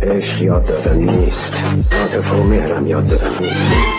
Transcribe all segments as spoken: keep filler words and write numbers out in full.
عشق یاد دادن نیست، عاطفه و مهرم یاد دادن نیست.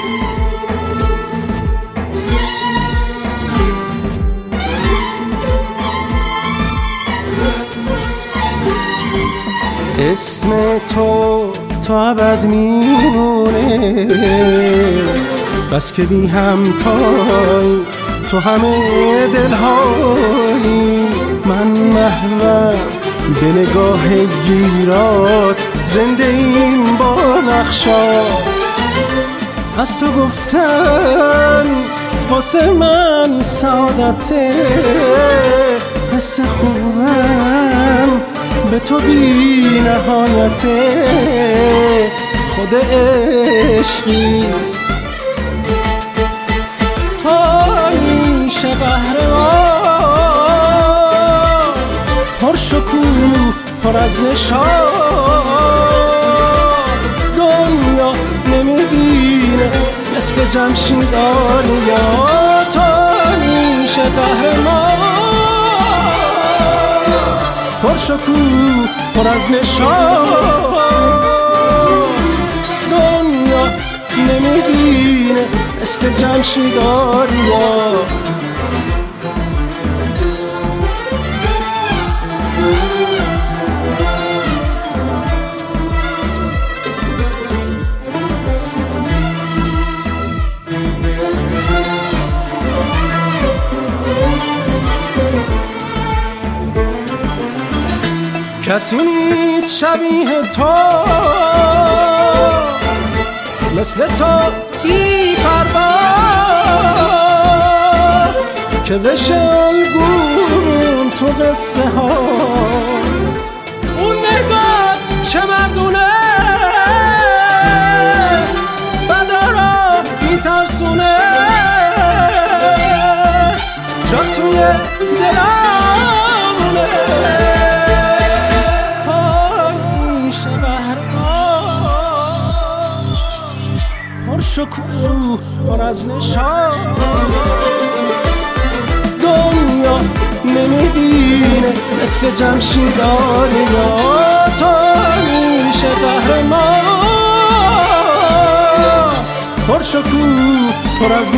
اسم تو تا ابد میمونه، بس که بی همتای تو همه دلهایی. من محوم به نگاه گیرات، زنده این با نقشات. از تو گفتن واسه من سعادته، حس خوبم به تو بی نهایته. خود عشقی تو میشه قهرمان، پر شکوه پر از نشان. دنیا نمیبینه مثل جمشید آریا. تو میشه قهرمان، پر شکوه پر از نشان. دنیا نمیبینه مثل جمشید آریا. کسی نیست شبیه تو، مثل تو بی پروا، که بشه الگون تو قصه ها. اون نگاه چه مردونه، بدا را میترسونه. جا توی دلامونه، پر شکوه پر از نشان. دنیا نمیبینه مثل جمشید آریا. تو میشه قهرمان، پر شکوه پر از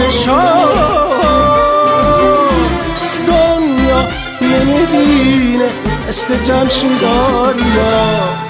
نشان. دنیا نمیبینه مثل جمشید آریا.